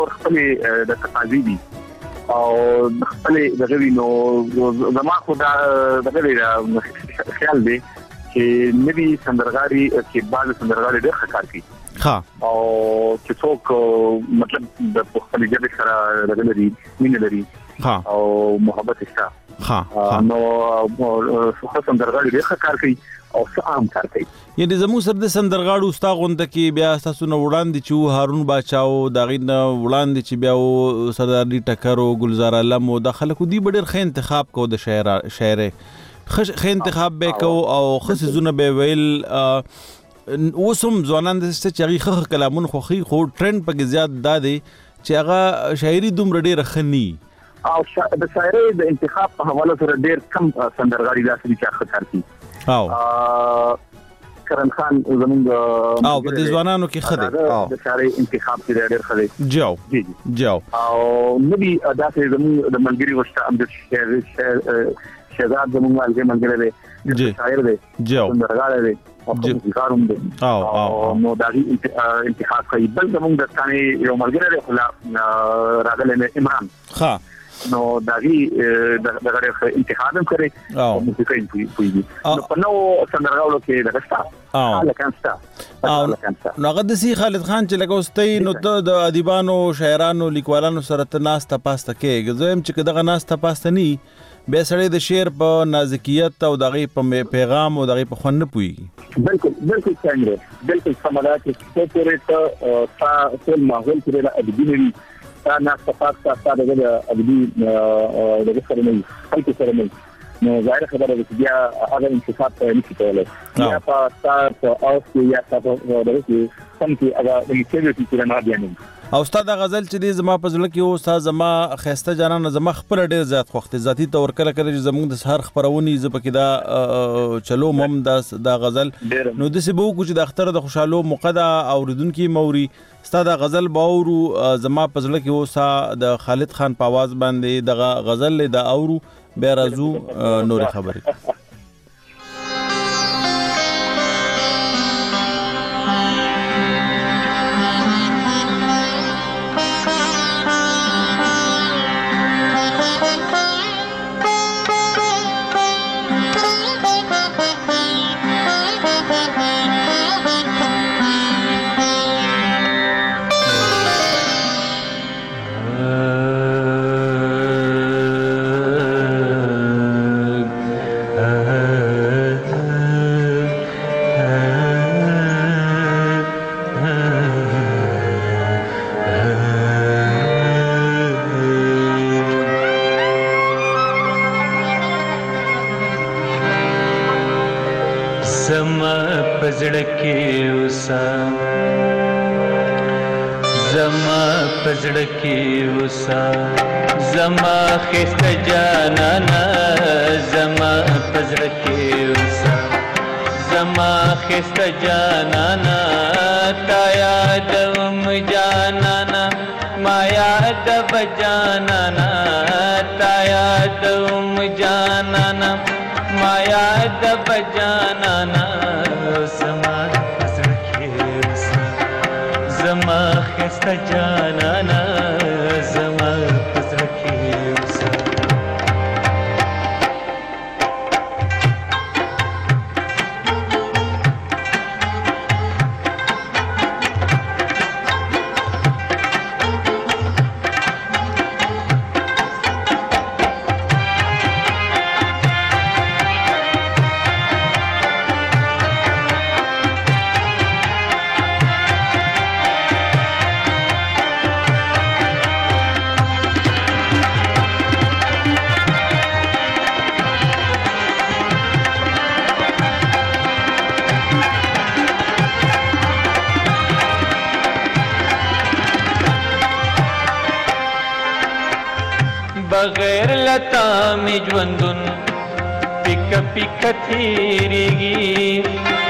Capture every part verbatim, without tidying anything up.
پر خپل د تقاضي دي او د خپل دغه وینو زما خدا دغه خیال دی چې نبی سندرغاري کې بعض سندرغاري ډېر ښه کار کوي ها او چې څوک مطلب د خپل ژبې سره دغه لري مینه لري ها او محبت شته ها نو خو سندرغاري ډېر ښه کار کوي او څه عام کار کوي. یعنی زموږ سره د سندرغاړو ستا غونډه کې بیا تاسو نه وړاندې چې هارون باچا او دغه نه وړاندې چې بیا او سردار علي ټکر او گلزار علم او د خلکو دی ډېر ښه انتخاب کو د شاعر شاعر ښه انتخاب به کو او ښه زونه به ویل اوسم ځوانان د چې هغه کلامونه خو خو ټرند په زیات دادي چې هغه شاعري دومره ډېر خني او د شاعري د انتخاب په حواله سره ډېر کم سندرغاړي داسې چې ښه کار کوي. او کرن خان زمونږ او په دې ځوانانو کې خدای او د شاعري انتخاب کې ډېر خدای جاو جی جاو او نبی داسې زمونږ د ملګری وشته هم د شاعر شهزاد زمونږ ملګری ملګری دی شاعر دی جاو سندرغاړی دی او موسیقارم دی او نو دغه انتخاب کوي. بل زمونږ د ثاني یو ملګری دی خلا راغلی عمران ها نو دغه دغه انتخاب هم کوي او موسیقي کوي نو په نو سندرغاړو کې دغه ستا لکه ستا نو هغه د سی خالد خان چې لکه واستي نو د ادیبانو شاعرانو لیکوالانو سره ته ناس ته پاسته کې زم چې دغه ناس ته پاسته ني به سړی د شعر په نازکیت او دغه په پیغام او دغه په خوند پوي بالکل بالکل څنګه بالکل سمادات چې پورې ته تا ټول ماحول کې د ادبي تا ناس تفاق تا دغه ادبي دغه سره نه خلک سره نه نو ظاهر خبره ده چې بیا هغه انتخاب ته نشي کولای یا په تاسو او یا تاسو دغه څنګه چې هغه د کیږي چې نه بیانوي او استاد غزل چې دی زما په ځل کې او استاد زما خسته جانان زما خپل ډیر زیات خوخت ذاتی تور کله کله چې زموږ د سحر خبرونی ز پکې دا چلو مم دا غزل نو د سی بو کو چې د اختر د خوشاله مقدا اوریدونکو موري استاد غزل باورو زما په ځل کې او سا د خالد خان په आवाज باندې د غزل د اورو به رازو نور خبره زما خست جانانا زما پزړه کې وسا زما خست جانانا تا یادم جانانا ما یاد بجانانا تا یادم جانانا ما یاد بجانانا زما پزړه کې وسا زما خست جانانا بغیر لتا می ژوندون پک پک تیریږي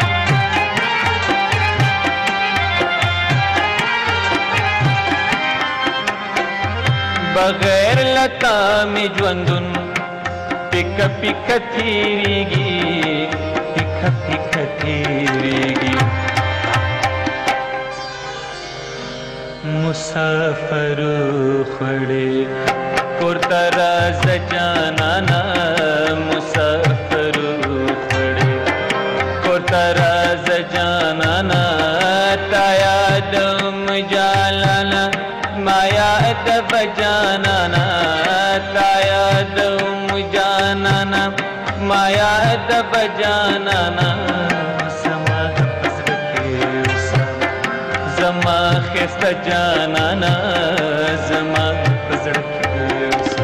بغیر لتا می ژوندون پک پک تیریږي پک پک تیریږي مسافر خړې کور ته راځه جانانه مسافر خړې کور ته راځه جانانه تا یادم جانانه ما یادم جانانه تا یادم جانانه ما یادم جانانه زما خسته جانانا زما پزړه کې اوسه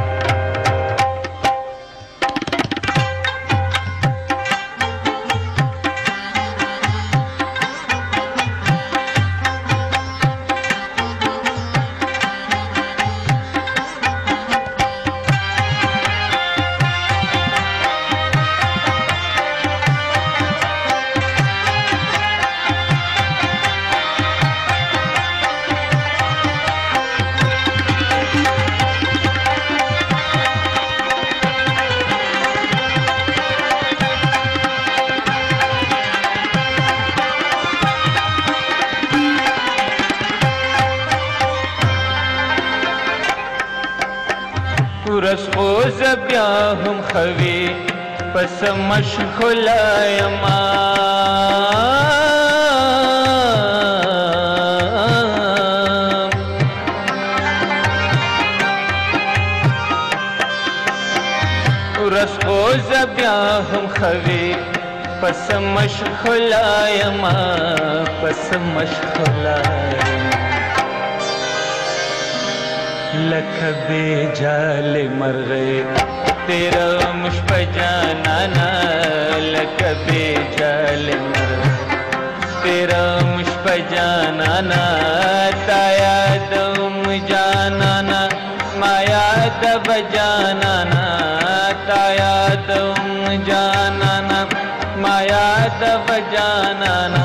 ورس خوز بیا هم خوی پس مشغولا یما ورس خوز بیا هم خوی پس مشغولا یما پس مشغولا لکه بے جال مرغے تیرا مشپ جانانا لکه بے جال مرغے تیرا مشپ جانانا تا یادم جانانا ما یادم جانانا تا یادم جانانا ما یادم جانانا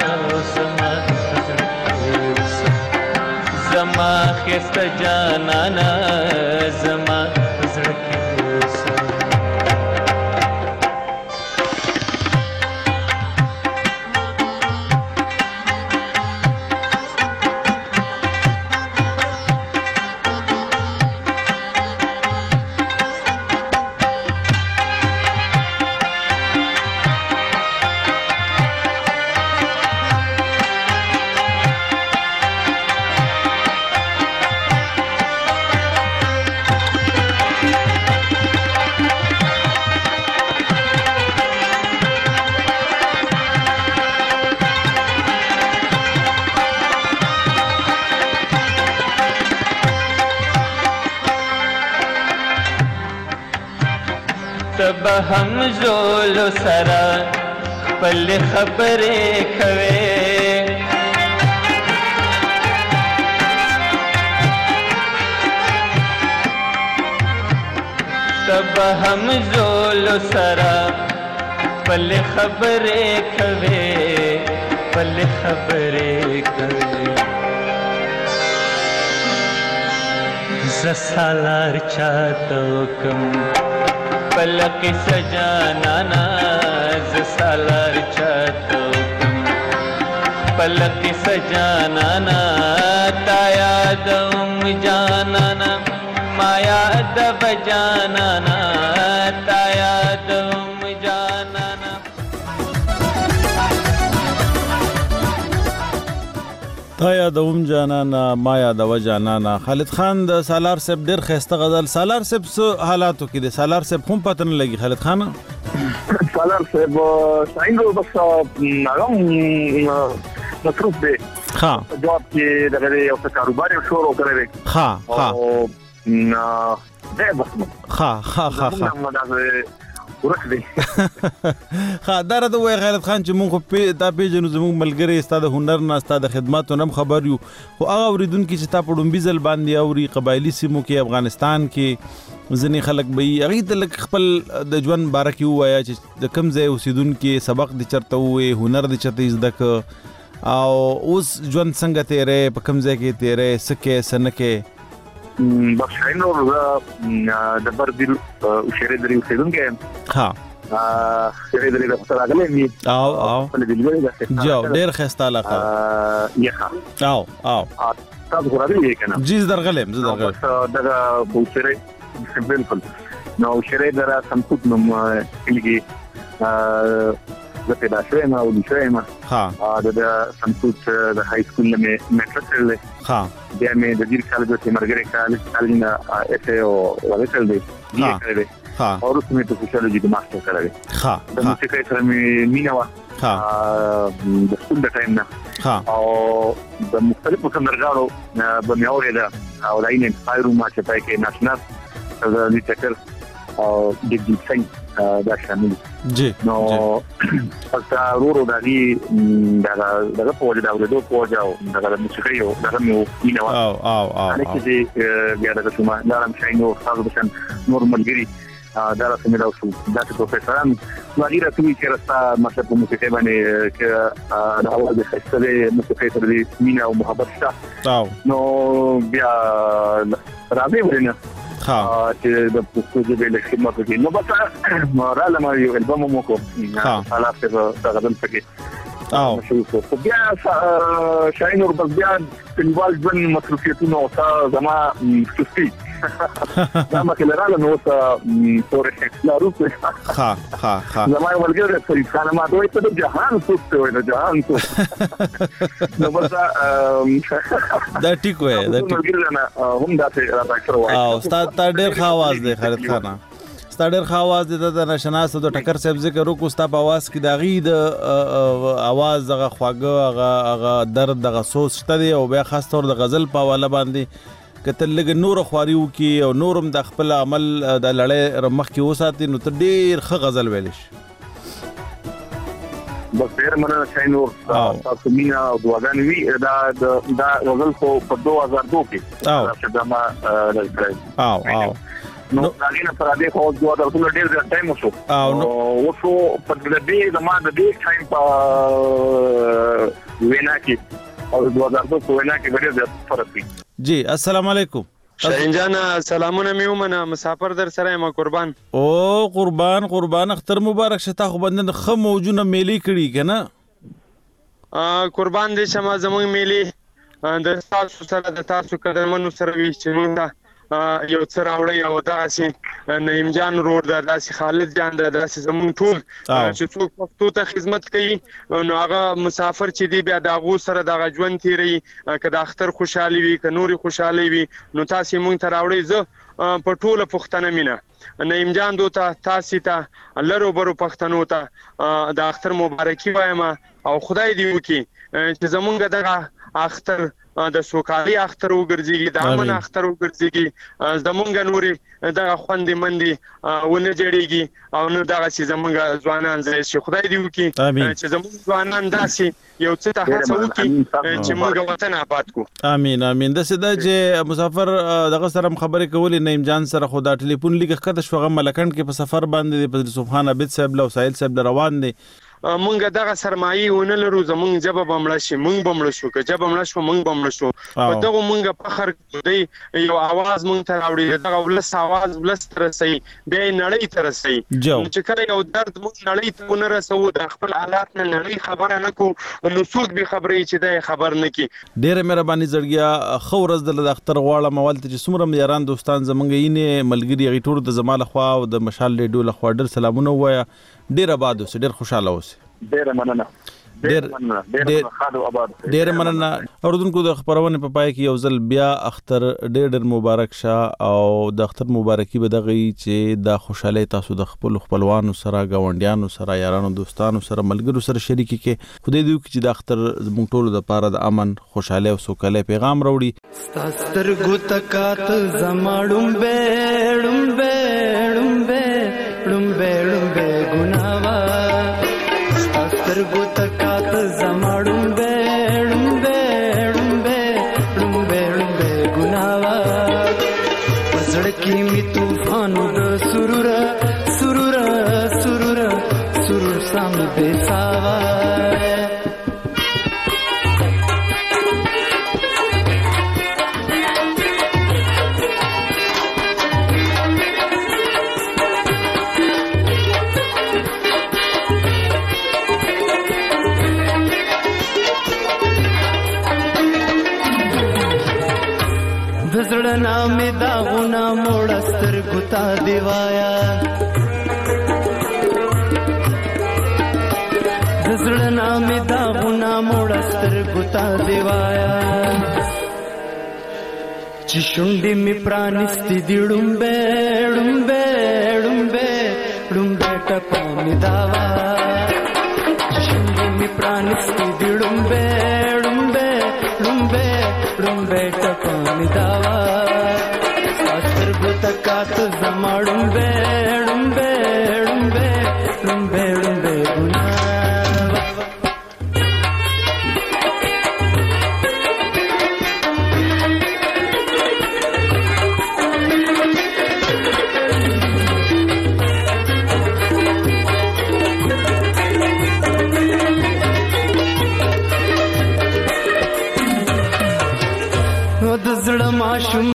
زما خسته جانانا زما زړه کې اوسه تب هم زولو سرا خپل خبرې کوي تب هم زولو سرا خپل خبرې کوي خپل خبرې کوي ز سالار چاته کوم پلک سجانانا ز سالار چاته پلک سجانانا تا یادم جانانا ما یادم جانانا تا یادم جانانا تا یادوم جانانا ما یادو جانانا. خالد خان د سالار صاحب ډیر خسته غزل. سالار صاحب څه حالاتو کې د سالار صاحب هم پته نه لګي خالد خان؟ سالار صاحب شاین رو بس هغه مصروف دی. ها جواب کې دغه یو څه کاروبار یو شروع کړی. ها ها نه ده بس ها ها ها ها ورک دی. ها دا راته وای خالد خان چې مونږ په دا پیژنو زموږ ملګری استاد هنر نه استاد خدماتو نم خبر یو خو هغه اوریدونکو چې تا په ډومبي ځل باندې اوري قبایلی سیمو کې افغانستان کې ځنې خلک به هغه د خپل د ژوند باره کې وایا چې د کم ځای اوسیدونکو سبق د چرته وې هنر د چرته زده ک او اوس ژوند څنګه تیرې په کم ځای کې تیرې سکه سنکه بخښاینو د بربل او شری درې اوسیدونکو ها سره درې د راغلې می او او په دې لګولې جو ډېر خسته لکه یخه او او تاسو راغلې کنه جیز درغلم زه درغلم بس دغه بوسره بالکل نو شری درا سمپوت نو کلیږي زه پیدا شوم او د شوم ها د سمپوت د های سکول مې میټرک کړل ها بیا مې د دیر کالج د مرګري کالج کالجنا اف او ورسل دی ها ها او رسمي ته سوشیالوجي د ماستر کړل ها د موسیقي سره مې مینا وا ها د سکول د ټایم نه ها او د مختلفو سندرغاړو په میاورې دا او داینه پایرو ما چې پای کې ناشناس د لیټر او د دې څنګه دا شامل جی نو پس ورو دغه دغه دغه پوهه دا ورته پوهه او دغه موسیقي او دغه مو مینا وا او او او انا چې بیا دغه شوما دا هم شاینو تاسو بشن نورمال ګری دا راته مې دا شو دا چې پروفیسوران وغیرہ ټول چې راستا مطلب په موسیقي باندې چې دا اول د خسته موسیقي سره د مینا او محبت شته نو بیا راځي ورنه ها چې د پښتو ژبې له خدمت کې نو بس ما را لمه یو البوم مو کو ها حالات څه غدل پکې او شو بیا شاینور بس بیا په ژوند مصروفیتونو او څه زما سستی دا مکه لراله نو څه پورې لا روپ ها ها ها زما ولګره فرید خان ما دوی ته د جهان سوسته وای د جهان سوسته نو بس دا ټیک وای دا ټیک هم دا څه راځي او استاد تا ډېر خواز دی خالد خان ستا ډېر خواز دی د نشناس د ټکر صاحب ذکر وکړو ستا په आवाज کې د غي د आवाज دغه خواګه هغه هغه درد دغه سوس شته دی او بیا خاص طور د غزل په والا باندې کته لګ نور خواریو کې او نورم د خپل عمل د لړۍ رمخ کې وساتي نو ته ډېر ښه غزل ویلش بس ډېر مننه شاینور تاسو مینا او دواګان وی دا دا غزل خو په دوه هزار دوه کې راځه دا ما راځي او او نو داګه پر دې خو دوه هزار دوه ډېر ډېر ټایم وشو او وشو په دې د ما د دې ټایم په وینا کې او دوه هزار دوه وینا کې ډېر ډېر فرق دی جی السلام علیکم شاهین جان سلامونه میومنه مسافر در سره ما قربان او قربان قربان اختر مبارک شتا خو بندن خه موجونه میلی کړي کنه ا قربان دې شمه زموږ میلی د تاسو سره د تاسو قدمونو سره وی چې موږ یو څه راوړی او داسې نعیم جان روډ دا داسې خالد جان دا داسې زموږ ټول چې څوک پښتو ته خدمت کوي نو هغه مسافر چې دی بیا د هغو سره دغه ژوند تیروي که د اختر خوشحالي وي که نورې خوشحالي وي نو تاسې موږ ته راوړئ زه په ټوله پښتنه مینه نعیم جان دو ته تاسې ته لرو برو پښتنو ته د اختر مبارکي وایم او خدای دې وکړي چې زموږ دغه اختر د سوکالي اختر وګرځي د امن اختر وګرځي زمونږ نوري دغه خوندې مندي ونه جوړيږي او نو دغه چې زمونږ ځوانان زې شي خدای دې وکړي چې زمونږ ځوانان داسي یو څه ته هڅه وکړي چې موږ وطن آباد کو امين امين د سده چې مسافر دغه سره خبرې کولې نعیم جان سره خدا ټلیفون لیک کړه شوغه ملکند کې په سفر باندې په سبحان عبد صاحب لو سایل صاحب روان دي مونږ دغه سرمایي ونه لرو زمونږ جبه بمړ شي مونږ بمړ شو که جبه بمړ شو مونږ بمړ شو په دغه مونږ فخر دی یو आवाज مونږ ته راوړي دغه ولس आवाज ولس تر سي به نړۍ تر سي چې کله یو درد مونږ نړۍ ته ونه رسو د خپل حالات نه نړۍ خبره نکو نو څوک به خبرې چې د خبر نکي ډېر مهرباني زړګیا خو ورځ د اختر غواړه مولته چې څومره یاران دوستان زمونږ یې ملګری غیټور د زماله خوا او د مشال ریډیو له خوا ډېر سلامونه وایا ډېر آباد اوسه ډېر خوشاله اوسه ډېر مننه ډېر ډېر خاله آباد ډېر مننه اوردونکو د خبرونه په پای کې یو ځل بیا اختر ډېر ډېر مبارک شه او د اختر مبارکي به دغه چې د خوشاله تاسو د خپل خپلوانو سره گاونډیانو سره یارانو دوستانو سره ملګرو سره شریک کې خدای دې چې د اختر زموږ ټولو د پاره د امن خوشاله او سوکاله پیغام راوړي ستاستر ګوتکات زماړم بیړم بیړم بیړم بیړم ګناوا سترګو تکات زماړم بیړم بیړم بیړم بیړم ګناوا پزړ کې می طوفان د سرور سرور سرور سرور سام بیساوا زړه نامې داغونه موړه سترګو ته دې وایا د زړه نامې داغونه موړه سترګو ته دې وایا چې شونډې مې پرانیستې دي ړومبې ړومبې ړومبې ړومبې ټپه مې دا وه شونډې مې پرانیستې دي ړومبې ړومبې ړومبې ړومبې ټپه مې دا وه ستا سترګو ته کاته زما ړومبې